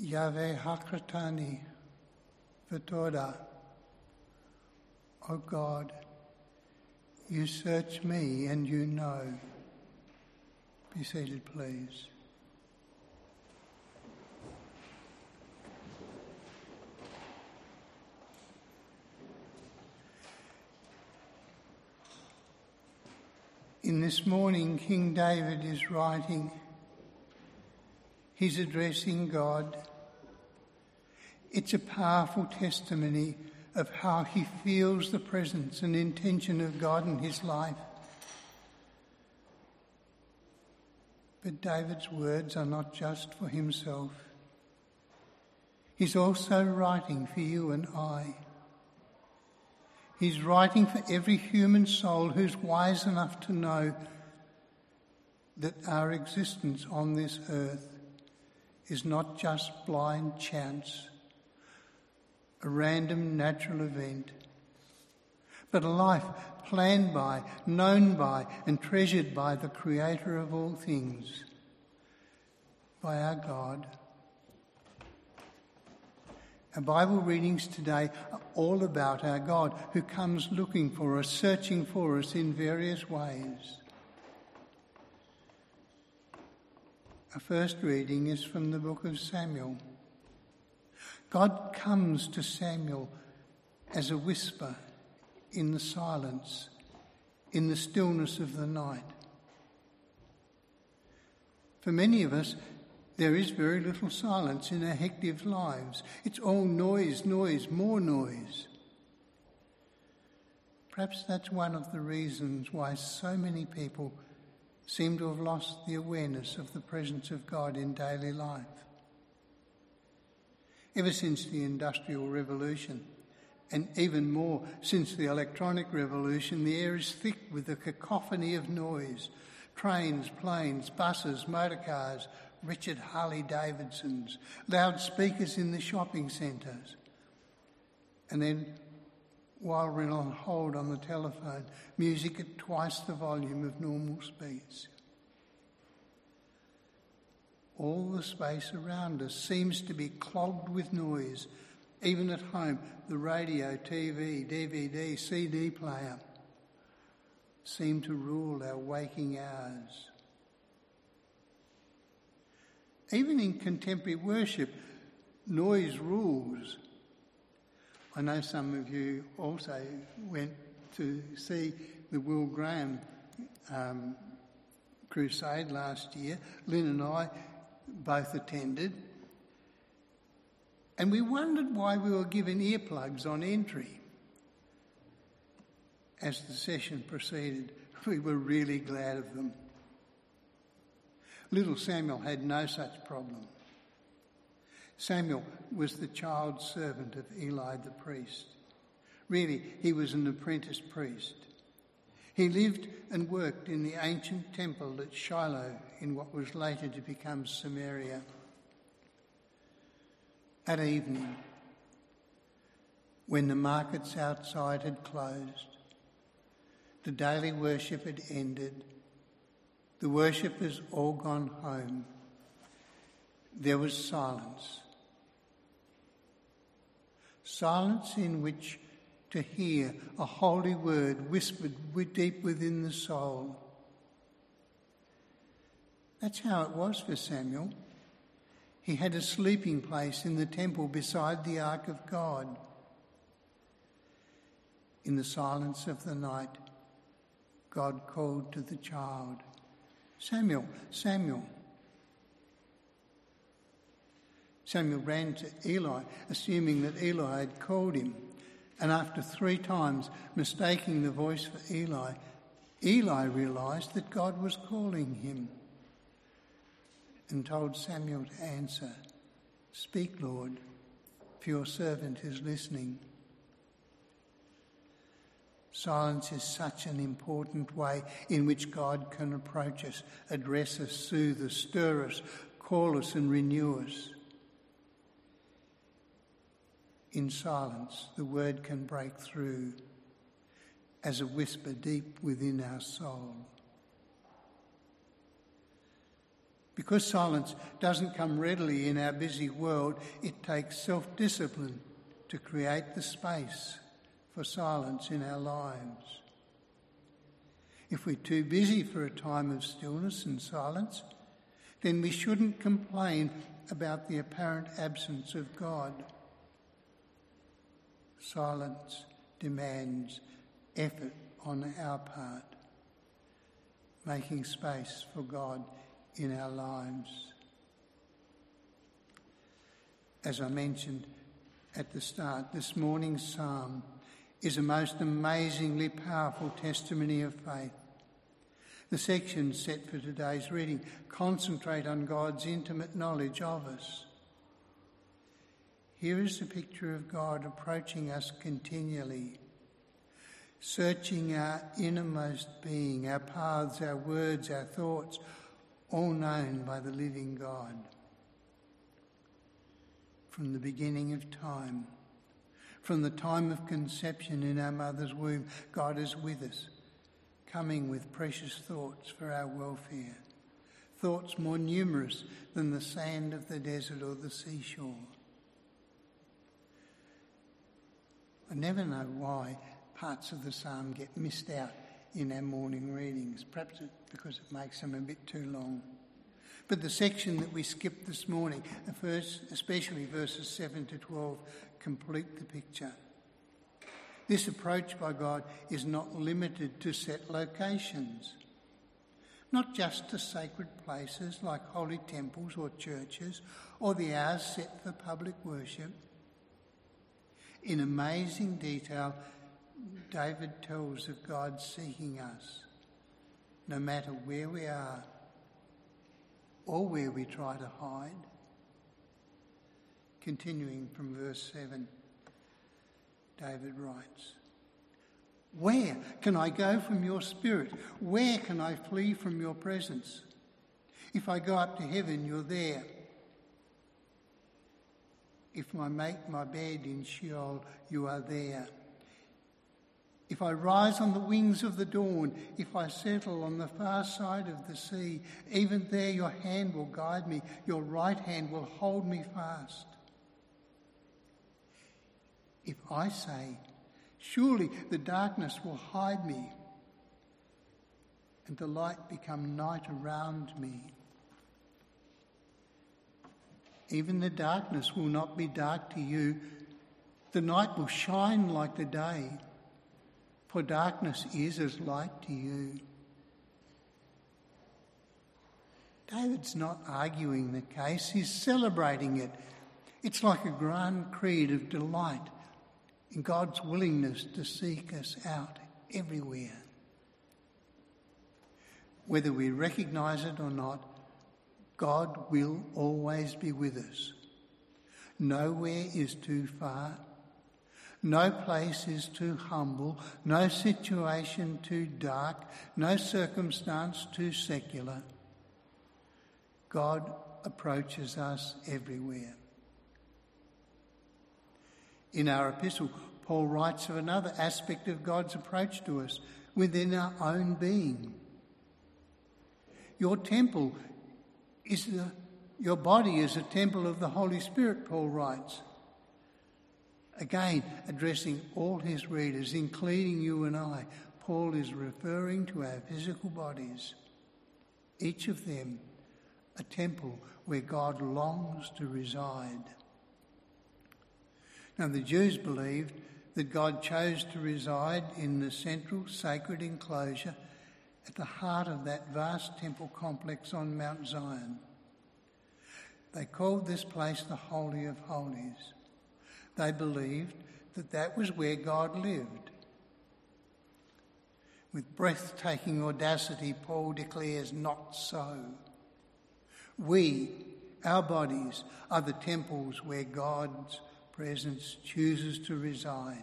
Yahweh Hakratani Vatoda. O God, you search me and you know. Be seated, please. In this morning, King David is writing. He's addressing God. It's a powerful testimony of how he feels the presence and intention of God in his life. But David's words are not just for himself. He's also writing for you and I. He's writing for every human soul who's wise enough to know that our existence on this earth is not just blind chance, a random natural event, but a life planned by, known by, and treasured by the Creator of all things, by our God. Our Bible readings today are all about our God who comes looking for us, searching for us in various ways. Our first reading is from the book of Samuel. God comes to Samuel as a whisper in the silence, in the stillness of the night. For many of us, there is very little silence in our hectic lives. It's all noise, noise, more noise. Perhaps that's one of the reasons why so many people seem to have lost the awareness of the presence of God in daily life. Ever since the Industrial Revolution, and even more since the Electronic Revolution, the air is thick with a cacophony of noise. Trains, planes, buses, motorcars, Richard Harley-Davidsons, loudspeakers in the shopping centres. And then, while we're on hold on the telephone, music at twice the volume of normal speeds. All the space around us seems to be clogged with noise. Even at home, the radio, TV, DVD, CD player seem to rule our waking hours. Even in contemporary worship, noise rules. I know some of you also went to see the Will Graham crusade last year. Lynn and I both attended. And we wondered why we were given earplugs on entry. As the session proceeded, we were really glad of them. Little Samuel had no such problem. Samuel was the child servant of Eli the priest. Really, he was an apprentice priest. He lived and worked in the ancient temple at Shiloh in what was later to become Samaria. At evening, when the markets outside had closed, the daily worship had ended, the worshippers all gone home, there was silence. Silence in which to hear a holy word whispered deep within the soul. That's how it was for Samuel. He had a sleeping place in the temple beside the ark of God. In the silence of the night, God called to the child, "Samuel, Samuel." Samuel ran to Eli, assuming that Eli had called him. And after 3 times mistaking the voice for Eli, Eli realised that God was calling him and told Samuel to answer, "Speak, Lord, for your servant is listening." Silence is such an important way in which God can approach us, address us, soothe us, stir us, call us and renew us. In silence, the word can break through as a whisper deep within our soul. Because silence doesn't come readily in our busy world, it takes self-discipline to create the space for silence in our lives. If we're too busy for a time of stillness and silence, then we shouldn't complain about the apparent absence of God. Silence demands effort on our part, making space for God in our lives. As I mentioned at the start, this morning's psalm is a most amazingly powerful testimony of faith. The sections set for today's reading concentrate on God's intimate knowledge of us. Here is a picture of God approaching us continually, searching our innermost being, our paths, our words, our thoughts, all known by the living God. From the beginning of time, from the time of conception in our mother's womb, God is with us, coming with precious thoughts for our welfare, thoughts more numerous than the sand of the desert or the seashore. I never know why parts of the psalm get missed out in our morning readings. Perhaps it's because it makes them a bit too long. But the section that we skipped this morning, especially verses 7 to 12, complete the picture. This approach by God is not limited to set locations, not just to sacred places like holy temples or churches or the hours set for public worship. In amazing detail, David tells of God seeking us, no matter where we are or where we try to hide. Continuing from verse 7, David writes, "Where can I go from your spirit? Where can I flee from your presence? If I go up to heaven, you're there. If I make my bed in Sheol, you are there. If I rise on the wings of the dawn, if I settle on the far side of the sea, even there your hand will guide me, your right hand will hold me fast. If I say, surely the darkness will hide me, and the light become night around me. Even the darkness will not be dark to you. The night will shine like the day, for darkness is as light to you." David's not arguing the case, he's celebrating it. It's like a grand creed of delight in God's willingness to seek us out everywhere. Whether we recognise it or not, God will always be with us. Nowhere is too far. No place is too humble. No situation too dark. No circumstance too secular. God approaches us everywhere. In our epistle, Paul writes of another aspect of God's approach to us within our own being. Your body is a temple of the Holy Spirit, Paul writes. Again, addressing all his readers, including you and I, Paul is referring to our physical bodies, each of them a temple where God longs to reside. Now, the Jews believed that God chose to reside in the central sacred enclosure at the heart of that vast temple complex on Mount Zion. They called this place the Holy of Holies. They believed that that was where God lived. With breathtaking audacity, Paul declares, not so. Our bodies, are the temples where God's presence chooses to reside.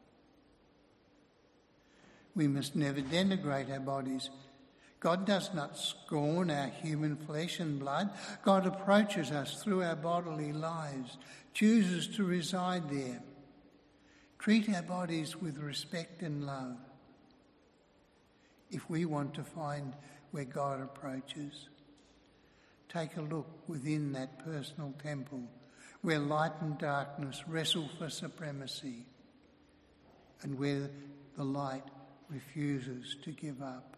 We must never denigrate our bodies. God does not scorn our human flesh and blood. God approaches us through our bodily lives, chooses to reside there. Treat our bodies with respect and love if we want to find where God approaches. take a look within that personal temple where light and darkness wrestle for supremacy and where the light refuses to give up.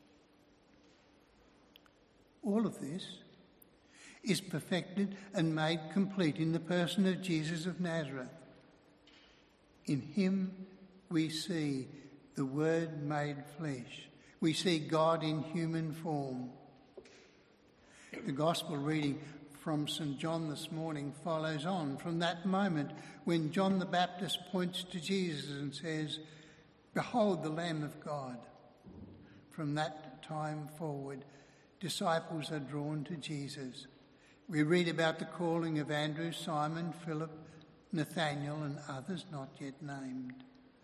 All of this is perfected and made complete in the person of Jesus of Nazareth. In him we see the Word made flesh. We see God in human form. The Gospel reading from St. John this morning follows on from that moment when John the Baptist points to Jesus and says, "Behold the Lamb of God." From that time forward, disciples are drawn to Jesus. We read about the calling of Andrew, Simon, Philip, Nathanael and others not yet named.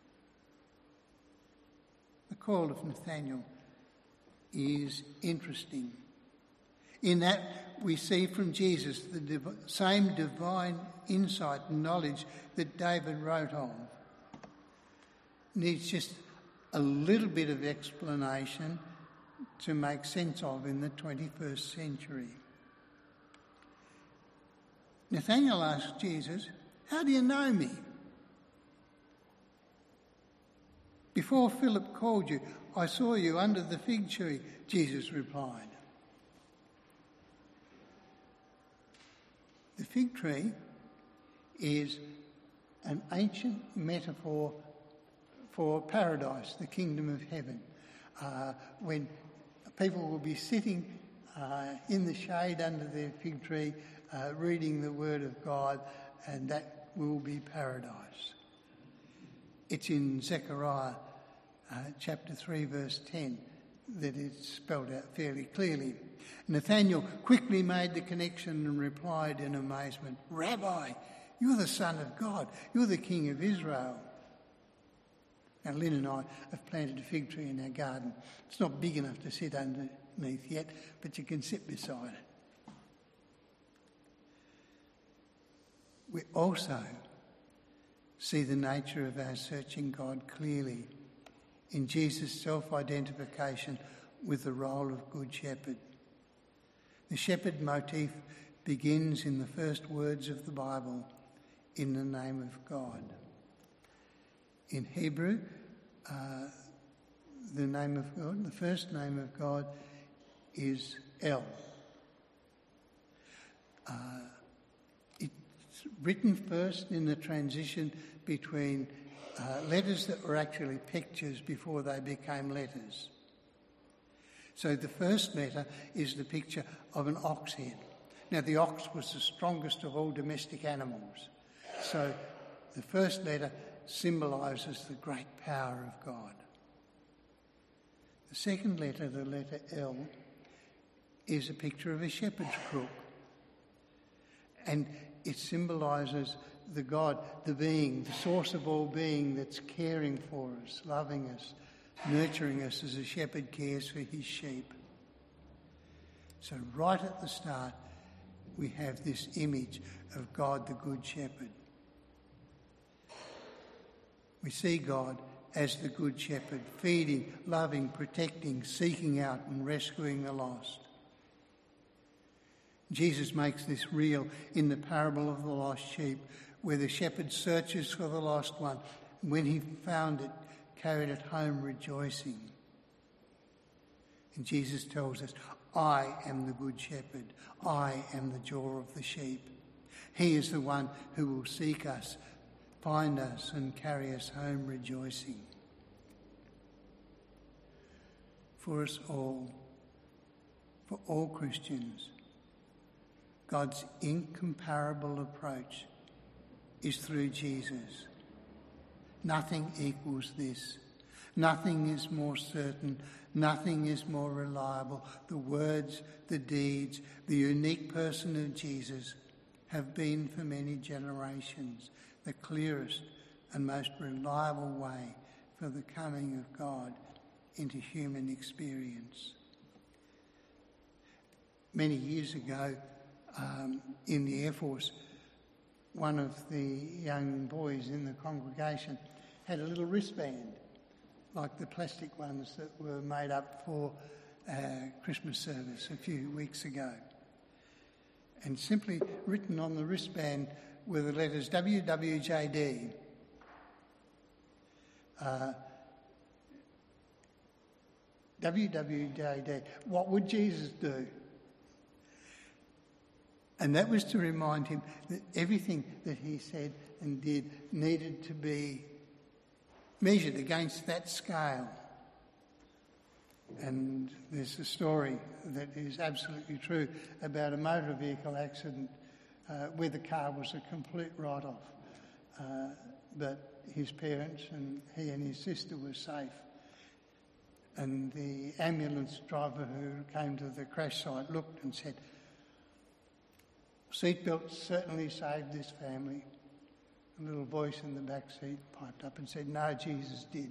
The call of Nathanael is interesting in that we see from Jesus the same divine insight and knowledge that David wrote of. Needs just a little bit of explanation to make sense of in the 21st century. Nathanael asked Jesus, "How do you know me?" "Before Philip called you, I saw you under the fig tree," Jesus replied. The fig tree is an ancient metaphor for paradise, the kingdom of heaven, when people will be sitting in the shade under their fig tree, reading the word of God, and that will be paradise. It's in Zechariah chapter 3 verse 10 that it's spelled out fairly clearly. Nathanael quickly made the connection and replied in amazement, "Rabbi, you're the Son of God, you're the King of Israel." Now Lynn and I have planted a fig tree in our garden. It's not big enough to sit underneath yet, but you can sit beside it. We also see the nature of our searching God clearly in Jesus' self-identification with the role of Good Shepherd. The shepherd motif begins in the first words of the Bible, "in the name of God." In Hebrew, the name of God, the first name of God is El. It's written first in the transition between letters that were actually pictures before they became letters. So the first letter is the picture of an ox head. Now the ox was the strongest of all domestic animals. So the first letter symbolises the great power of God. The second letter, the letter L, is a picture of a shepherd's crook. And it symbolises the God, the being, the source of all being that's caring for us, loving us, nurturing us as a shepherd cares for his sheep. So right at the start, we have this image of God, the Good Shepherd. We see God as the Good Shepherd, feeding, loving, protecting, seeking out and rescuing the lost. Jesus makes this real in the parable of the lost sheep, where the shepherd searches for the lost one. When he found it, carried it home rejoicing. And Jesus tells us, "I am the Good Shepherd. I am the jawer of the sheep." He is the one who will seek us, find us and carry us home rejoicing. For us all, for all Christians, God's incomparable approach is through Jesus. Nothing equals this. Nothing is more certain. Nothing is more reliable. The words, the deeds, the unique person of Jesus have been for many generations the clearest and most reliable way for the coming of God into human experience. Many years ago, in the Air Force, one of the young boys in the congregation had a little wristband, like the plastic ones that were made up for Christmas service a few weeks ago. and simply written on the wristband were the letters WWJD. WWJD. What would Jesus do? And that was to remind him that everything that he said and did needed to be measured against that scale. And there's a story that is absolutely true about a motor vehicle accident where the car was a complete write-off. But his parents and he and his sister were safe. And the ambulance driver who came to the crash site looked and said, "Seatbelts certainly saved this family." A little voice in the back seat piped up and said, "No, Jesus did."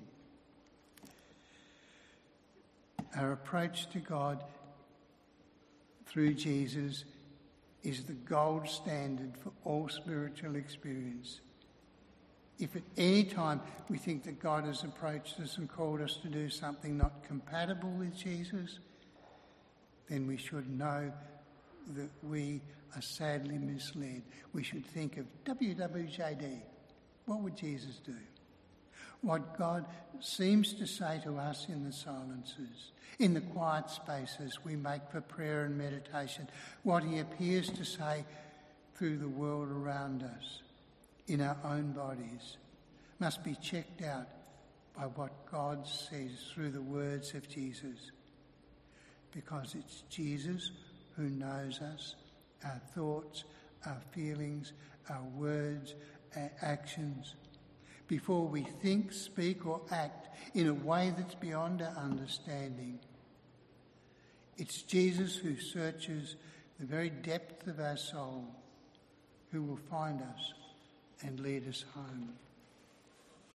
Our approach to God through Jesus is the gold standard for all spiritual experience. If at any time we think that God has approached us and called us to do something not compatible with Jesus, then we should know that we are sadly misled. We should think of WWJD. What would Jesus do? What God seems to say to us in the silences, in the quiet spaces we make for prayer and meditation, what he appears to say through the world around us, in our own bodies, must be checked out by what God says through the words of Jesus. Because it's Jesus who knows us, our thoughts, our feelings, our words, our actions, before we think, speak or act in a way that's beyond our understanding. It's Jesus who searches the very depth of our soul, who will find us and lead us home.